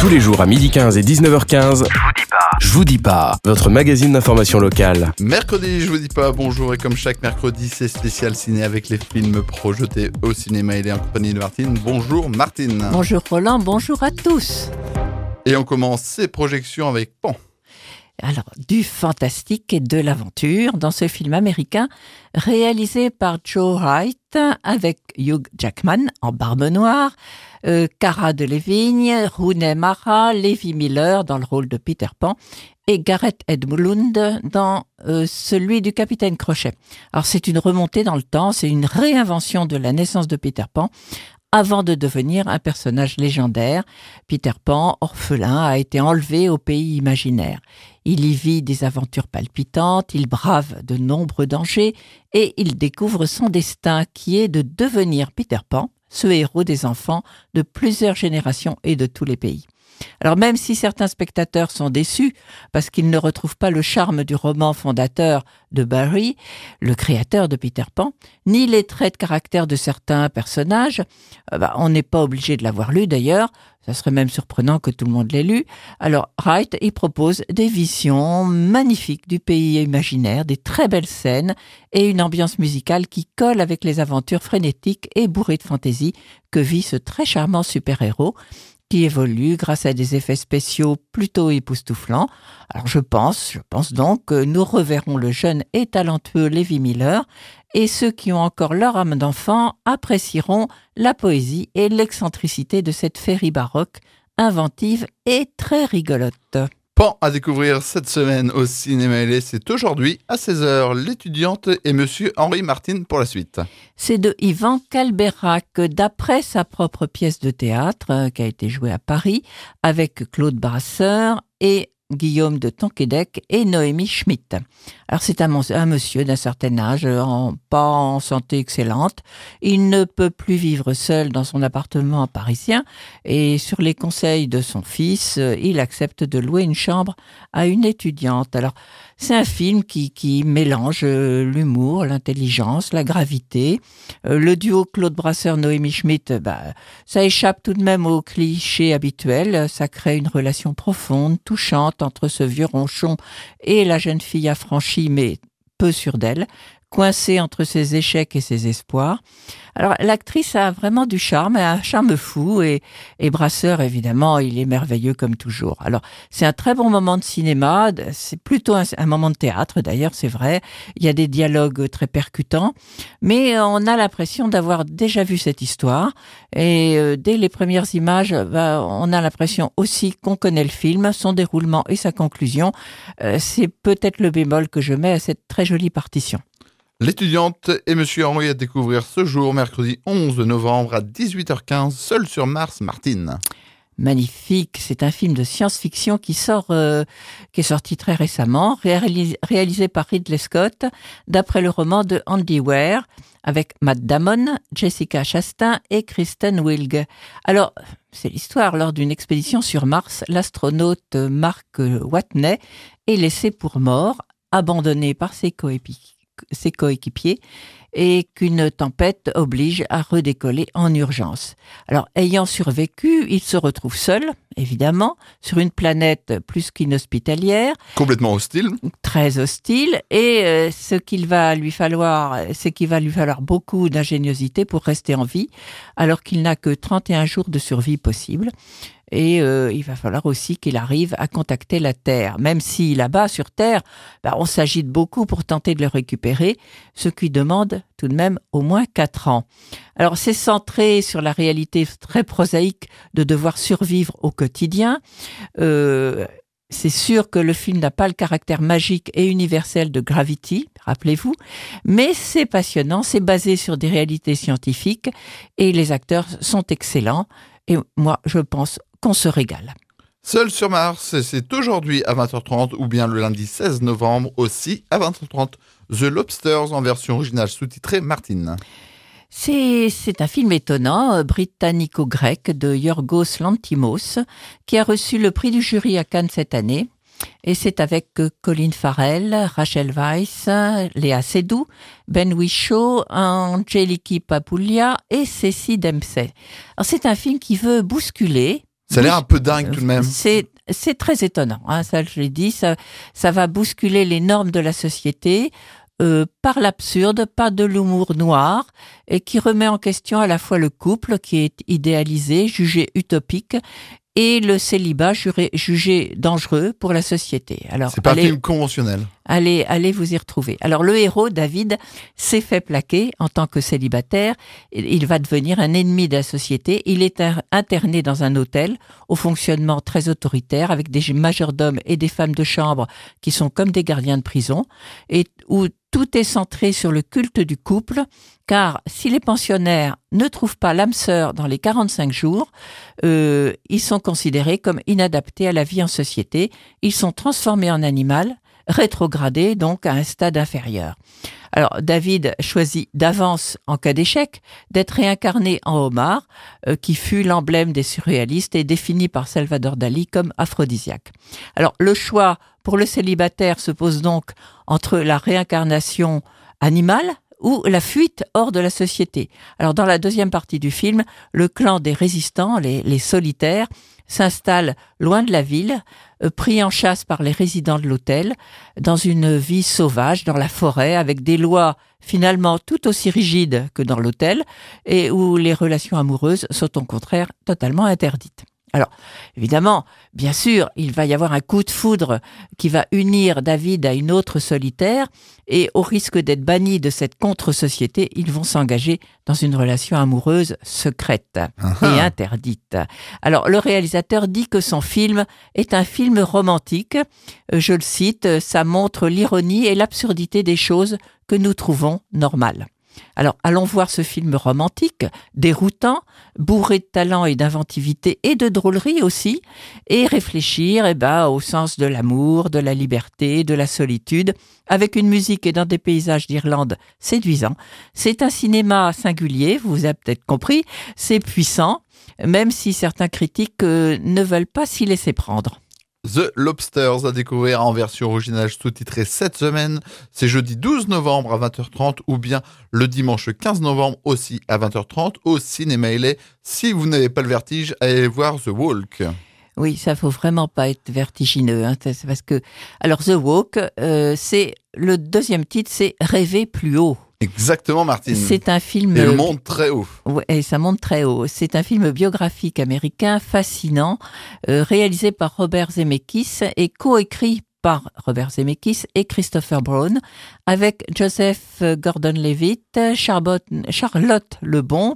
Tous les jours à 12h15 et 19h15, Je vous dis pas, votre magazine d'information locale. Mercredi, je vous dis pas bonjour, et comme chaque mercredi, c'est spécial ciné avec les films projetés au cinéma. Il est en compagnie de Martine. Bonjour Martine. Bonjour Roland, bonjour à tous. Et on commence ces projections avec Pan. Alors, du fantastique et de l'aventure dans ce film américain réalisé par Joe Wright avec Hugh Jackman en Barbe Noire, Cara Delevingne, Rooney Mara, Levi Miller dans le rôle de Peter Pan et Gareth Edlund dans celui du Capitaine Crochet. Alors, c'est une remontée dans le temps, c'est une réinvention de la naissance de Peter Pan avant de devenir un personnage légendaire. Peter Pan, orphelin, a été enlevé au pays imaginaire. Il y vit des aventures palpitantes, il brave de nombreux dangers et il découvre son destin qui est de devenir Peter Pan, ce héros des enfants de plusieurs générations et de tous les pays. Alors même si certains spectateurs sont déçus parce qu'ils ne retrouvent pas le charme du roman fondateur de Barry, le créateur de Peter Pan, ni les traits de caractère de certains personnages, on n'est pas obligé de l'avoir lu d'ailleurs, ça serait même surprenant que tout le monde l'ait lu. Alors Wright y propose des visions magnifiques du pays imaginaire, des très belles scènes et une ambiance musicale qui colle avec les aventures frénétiques et bourrées de fantaisie que vit ce très charmant super-héros qui évolue grâce à des effets spéciaux plutôt époustouflants. Alors je pense donc que nous reverrons le jeune et talentueux Levi Miller, et ceux qui ont encore leur âme d'enfant apprécieront la poésie et l'excentricité de cette féerie baroque, inventive et très rigolote. Pan à découvrir cette semaine au cinéma LA, c'est aujourd'hui à 16h. L'étudiante et Monsieur Henri Martin pour la suite. C'est de Ivan Kalberak, d'après sa propre pièce de théâtre qui a été jouée à Paris avec Claude Brasseur et Guillaume de Tonquédec et Noémie Schmitt. Alors c'est un monsieur d'un certain âge, pas en santé excellente. Il ne peut plus vivre seul dans son appartement parisien et sur les conseils de son fils, il accepte de louer une chambre à une étudiante. Alors c'est un film qui mélange l'humour, l'intelligence, la gravité. Le duo Claude Brasseur-Noémie Schmitt, ça échappe tout de même aux clichés habituels. Ça crée une relation profonde, touchante entre ce vieux ronchon et la jeune fille affranchie mais peu sûre d'elle, coincée entre ses échecs et ses espoirs. Alors l'actrice a vraiment du charme, un charme fou et Brasseur évidemment il est merveilleux comme toujours. Alors c'est un très bon moment de cinéma, c'est plutôt un moment de théâtre d'ailleurs, c'est vrai, il y a des dialogues très percutants, mais on a l'impression d'avoir déjà vu cette histoire et dès les premières images, on a l'impression aussi qu'on connaît le film, son déroulement et sa conclusion. C'est peut-être le bémol que je mets à cette très jolie partition. L'étudiante et Monsieur Henri à découvrir ce jour, mercredi 11 novembre à 18h15, seul sur Mars, Martine. Magnifique, c'est un film de science-fiction qui est sorti très récemment, réalisé par Ridley Scott, d'après le roman de Andy Weir, avec Matt Damon, Jessica Chastain et Kristen Wiig. Alors, c'est l'histoire, lors d'une expédition sur Mars, l'astronaute Mark Watney est laissé pour mort, abandonné par ses coéquipiers et qu'une tempête oblige à redécoller en urgence. Alors, ayant survécu, il se retrouve seul, évidemment, sur une planète plus qu'inhospitalière. Complètement hostile. Très hostile, et c'est qu'il va lui falloir beaucoup d'ingéniosité pour rester en vie, alors qu'il n'a que 31 jours de survie possible. Et il va falloir aussi qu'il arrive à contacter la Terre, même si là-bas, sur Terre, on s'agite beaucoup pour tenter de le récupérer, ce qui demande tout de même au moins 4 ans. Alors c'est centré sur la réalité très prosaïque de devoir survivre au quotidien. C'est sûr que le film n'a pas le caractère magique et universel de Gravity, rappelez-vous, mais c'est passionnant, c'est basé sur des réalités scientifiques et les acteurs sont excellents. Et moi, je pense qu'on se régale. Seul sur Mars, c'est aujourd'hui à 20h30 ou bien le lundi 16 novembre aussi à 20h30. The Lobsters en version originale sous-titrée, Martine. C'est un film étonnant, britannico-grec de Yorgos Lanthimos, qui a reçu le prix du jury à Cannes cette année. Et c'est avec Colin Farrell, Rachel Weisz, Léa Seydoux, Ben Whishaw, Angeliki Papoulia et Ceci Dempsey. Alors c'est un film qui veut bousculer, Ça a l'air un peu dingue tout de même. C'est très étonnant, hein, ça je l'ai dit, ça va bousculer les normes de la société par l'absurde, par de l'humour noir, et qui remet en question à la fois le couple qui est idéalisé, jugé utopique, et le célibat jugé dangereux pour la société. Alors, c'est pas un film conventionnel. Allez vous y retrouver. Alors le héros, David, s'est fait plaquer en tant que célibataire. Il va devenir un ennemi de la société. Il est interné dans un hôtel au fonctionnement très autoritaire avec des majordomes et des femmes de chambre qui sont comme des gardiens de prison et où tout est centré sur le culte du couple, car si les pensionnaires ne trouvent pas l'âme sœur dans les 45 jours, ils sont considérés comme inadaptés à la vie en société. Ils sont transformés en animal, rétrogradés donc à un stade inférieur. Alors David choisit d'avance, en cas d'échec, d'être réincarné en homard, qui fut l'emblème des surréalistes et défini par Salvador Dali comme aphrodisiaque. Alors le choix pour le célibataire se pose donc entre la réincarnation animale ou la fuite hors de la société. Alors dans la deuxième partie du film, le clan des résistants, les solitaires, s'installe loin de la ville, pris en chasse par les résidents de l'hôtel, dans une vie sauvage, dans la forêt, avec des lois finalement tout aussi rigides que dans l'hôtel, et où les relations amoureuses sont au contraire totalement interdites. Alors, évidemment, bien sûr, il va y avoir un coup de foudre qui va unir David à une autre solitaire et au risque d'être bannis de cette contre-société, ils vont s'engager dans une relation amoureuse secrète et interdite. Alors, le réalisateur dit que son film est un film romantique. Je le cite, ça montre l'ironie et l'absurdité des choses que nous trouvons normales. Alors, allons voir ce film romantique, déroutant, bourré de talent et d'inventivité et de drôlerie aussi, et réfléchir au sens de l'amour, de la liberté, de la solitude, avec une musique et dans des paysages d'Irlande séduisants. C'est un cinéma singulier, vous avez peut-être compris, c'est puissant, même si certains critiques ne veulent pas s'y laisser prendre. The Lobsters à découvrir en version originale sous-titrée cette semaine. C'est jeudi 12 novembre à 20h30 ou bien le dimanche 15 novembre aussi à 20h30 au Cinéma LA. Si vous n'avez pas le vertige, allez voir The Walk. Oui, ça faut vraiment pas être vertigineux, hein, c'est parce que... Alors The Walk, c'est le deuxième titre, c'est Rêver plus haut. Exactement, Martine. C'est un film... Et il monte très haut. Ouais, et ça monte très haut. C'est un film biographique américain fascinant, réalisé par Robert Zemeckis et coécrit par Robert Zemeckis et Christopher Brown, avec Joseph Gordon-Levitt, Charlotte Lebon,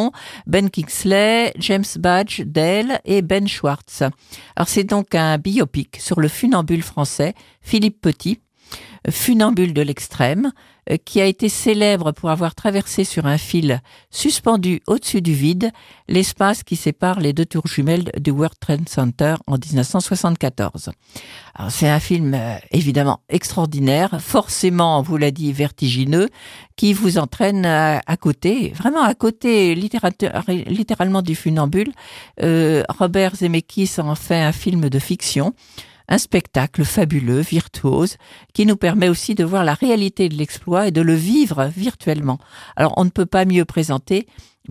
Ben Kingsley, James Badge Dale et Ben Schwartz. Alors c'est donc un biopic sur le funambule français Philippe Petit, funambule de l'extrême, qui a été célèbre pour avoir traversé sur un fil suspendu au-dessus du vide l'espace qui sépare les deux tours jumelles du World Trade Center en 1974. Alors, c'est un film évidemment extraordinaire, forcément, on vous l'a dit, vertigineux, qui vous entraîne à côté, vraiment à côté littéralement du funambule. Robert Zemeckis en fait un film de fiction, un spectacle fabuleux, virtuose, qui nous permet aussi de voir la réalité de l'exploit et de le vivre virtuellement. Alors, on ne peut pas mieux présenter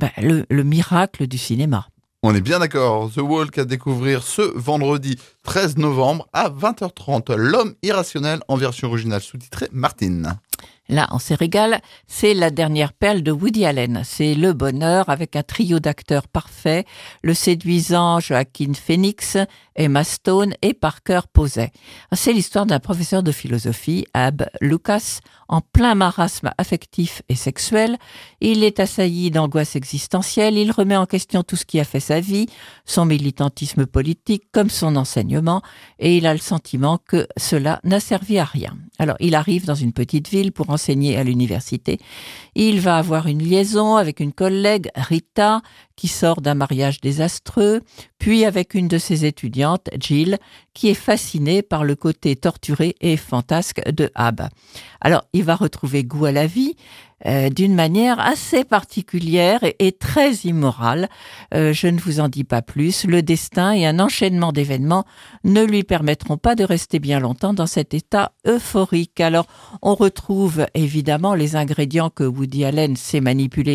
le miracle du cinéma. On est bien d'accord. The Walk à découvrir ce vendredi 13 novembre à 20h30. L'homme irrationnel en version originale sous-titrée Martine. Là, on se régale, c'est la dernière perle de Woody Allen. C'est le bonheur avec un trio d'acteurs parfaits, le séduisant Joaquin Phoenix, Emma Stone et Parker Posey. C'est l'histoire d'un professeur de philosophie, Abe Lucas, en plein marasme affectif et sexuel. Il est assailli d'angoisse existentielle, il remet en question tout ce qui a fait sa vie, son militantisme politique comme son enseignement, et il a le sentiment que cela n'a servi à rien. Alors, il arrive dans une petite ville pour enseigner à l'université. Il va avoir une liaison avec une collègue, Rita, qui sort d'un mariage désastreux, puis avec une de ses étudiantes, Jill, qui est fascinée par le côté torturé et fantasque de Abe. Alors, il va retrouver goût à la vie d'une manière assez particulière et très immorale. Je ne vous en dis pas plus. Le destin et un enchaînement d'événements ne lui permettront pas de rester bien longtemps dans cet état euphorique. Alors, on retrouve évidemment les ingrédients que Woody Allen sait manipuler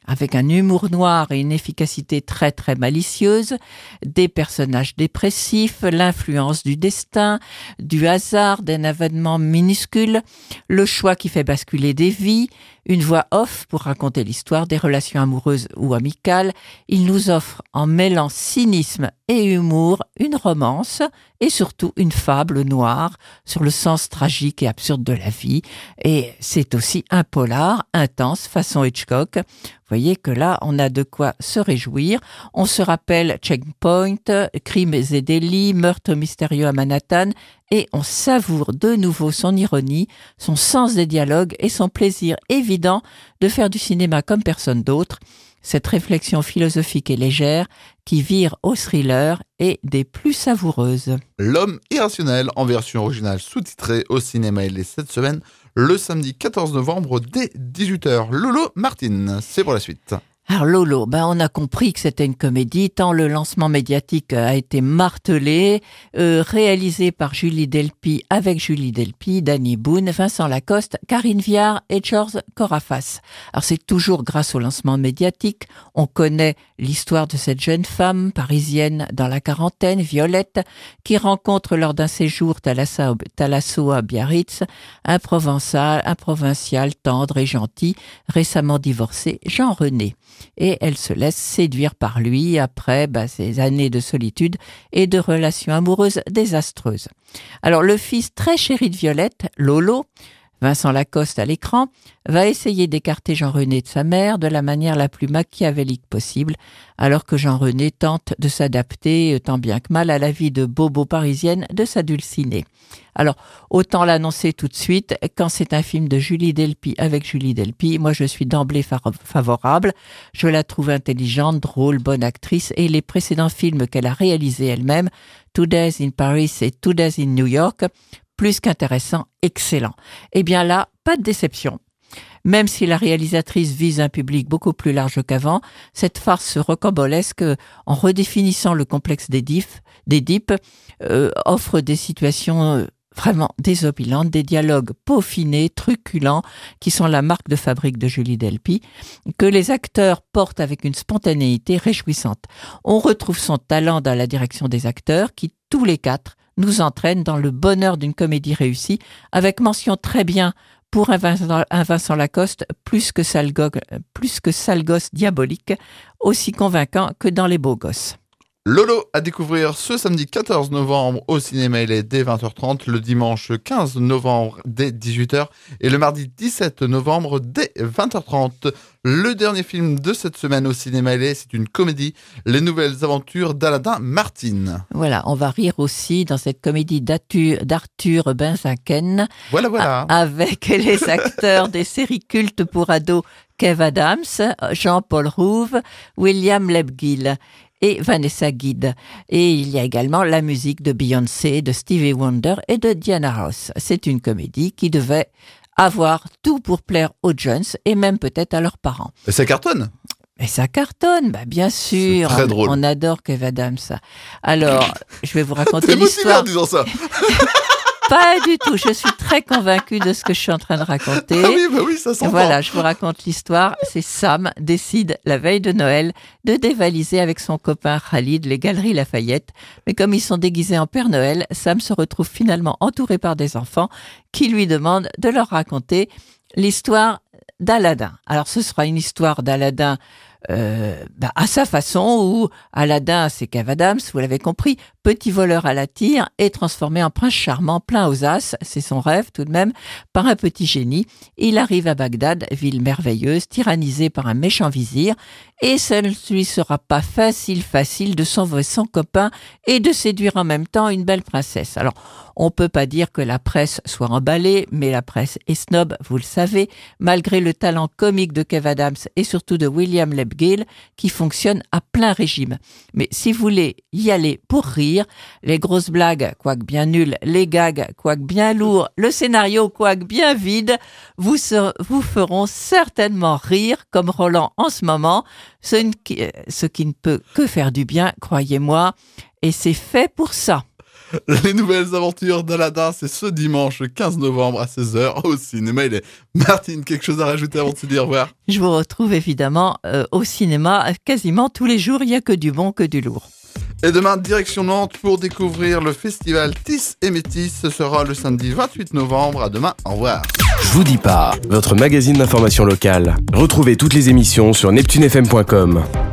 avec un humour noir et une efficacité très très malicieuse, des personnages dépressifs, l'influence du destin, du hasard, d'un événement minuscule, le choix qui fait basculer des vies, une voix off pour raconter l'histoire des relations amoureuses ou amicales. Il nous offre, en mêlant cynisme et humour, une romance et surtout une fable noire sur le sens tragique et absurde de la vie. Et c'est aussi un polar intense façon Hitchcock. Vous voyez que là, on a de quoi se réjouir. On se rappelle Checkpoint, Crimes et délits, Meurtre mystérieux à Manhattan, et on savoure de nouveau son ironie, son sens des dialogues et son plaisir évident de faire du cinéma comme personne d'autre. Cette réflexion philosophique et légère qui vire au thriller est des plus savoureuses. L'homme irrationnel en version originale sous-titrée au cinéma et cette semaine, le samedi 14 novembre dès 18h. Lolo Martin, c'est pour la suite. Alors Lolo, on a compris que c'était une comédie, tant le lancement médiatique a été martelé, réalisé par Julie Delpy, avec Julie Delpy, Danny Boone, Vincent Lacoste, Karine Viard et Georges Corrafas. Alors c'est toujours grâce au lancement médiatique, on connaît l'histoire de cette jeune femme parisienne dans la quarantaine, Violette, qui rencontre lors d'un séjour Thalasso à Biarritz, un provincial tendre et gentil, récemment divorcé, Jean-René. Et elle se laisse séduire par lui après ces années de solitude et de relations amoureuses désastreuses. Alors le fils très chéri de Violette, Lolo, Vincent Lacoste à l'écran, va essayer d'écarter Jean-René de sa mère de la manière la plus machiavélique possible, alors que Jean-René tente de s'adapter tant bien que mal à la vie de bobo parisienne de sa dulcinée. Alors, autant l'annoncer tout de suite, quand c'est un film de Julie Delpy avec Julie Delpy, moi je suis d'emblée favorable. Je la trouve intelligente, drôle, bonne actrice, et les précédents films qu'elle a réalisés elle-même, Two Days in Paris et Two Days in New York, plus qu'intéressant, excellent. Eh bien là, pas de déception. Même si la réalisatrice vise un public beaucoup plus large qu'avant, cette farce rocambolesque, en redéfinissant le complexe d'Édipe, offre des situations vraiment désopilantes, des dialogues peaufinés, truculents, qui sont la marque de fabrique de Julie Delpy, que les acteurs portent avec une spontanéité réjouissante. On retrouve son talent dans la direction des acteurs, qui, tous les quatre, nous entraînent dans le bonheur d'une comédie réussie, avec mention très bien pour un Vincent Lacoste, plus que sale gosse diabolique, aussi convaincant que dans Les Beaux Gosses. Lolo à découvrir ce samedi 14 novembre au cinéma LA dès 20h30, le dimanche 15 novembre dès 18h et le mardi 17 novembre dès 20h30. Le dernier film de cette semaine au cinéma LA, c'est une comédie, Les Nouvelles Aventures d'Aladin Martin. Voilà, on va rire aussi dans cette comédie d'Arthur Benzaken. Voilà. Avec les acteurs des séries cultes pour ados Kev Adams, Jean-Paul Rouve, William Lebguil et Vanessa Guide. Et il y a également la musique de Beyoncé, de Stevie Wonder et de Diana Ross. C'est une comédie qui devait avoir tout pour plaire aux jeunes et même peut-être à leurs parents. Et ça cartonne. Et ça cartonne, bien sûr. C'est très drôle. On adore Kev Adams. Alors, je vais vous raconter T'es l'histoire. en disant ça. Pas du tout. Je suis très convaincue de ce que je suis en train de raconter. Ah oui, ça s'entend. Voilà, je vous raconte l'histoire. C'est Sam décide, la veille de Noël, de dévaliser avec son copain Khalid les Galeries Lafayette. Mais comme ils sont déguisés en Père Noël, Sam se retrouve finalement entouré par des enfants qui lui demandent de leur raconter l'histoire d'Aladin. Alors ce sera une histoire d'Aladin à sa façon, où Aladin, c'est Kev Adams, vous l'avez compris, petit voleur à la tire et transformé en prince charmant plein aux as, c'est son rêve tout de même, par un petit génie. Il arrive à Bagdad, ville merveilleuse, tyrannisée par un méchant vizir, et ça ne lui sera pas facile de sauver son copain et de séduire en même temps une belle princesse. Alors, on peut pas dire que la presse soit emballée, mais la presse est snob, vous le savez, malgré le talent comique de Kev Adams et surtout de William Lebguil, qui fonctionne à plein régime. Mais si vous voulez y aller pour rire, les grosses blagues, quoique bien nulles, les gags, quoique bien lourds, le scénario, quoique bien vide, vous feront certainement rire, comme Roland en ce moment, ce qui ne peut que faire du bien, croyez-moi, et c'est fait pour ça. Les nouvelles aventures d'Aladin, c'est ce dimanche 15 novembre à 16h au cinéma. Martine, quelque chose à rajouter avant de se dire au revoir? Je vous retrouve évidemment au cinéma quasiment tous les jours. Il n'y a que du bon, que du lourd. Et demain, direction Nantes pour découvrir le festival Tis et Métis. Ce sera le samedi 28 novembre. À demain, au revoir. Je vous dis pas, votre magazine d'information locale. Retrouvez toutes les émissions sur neptunefm.com.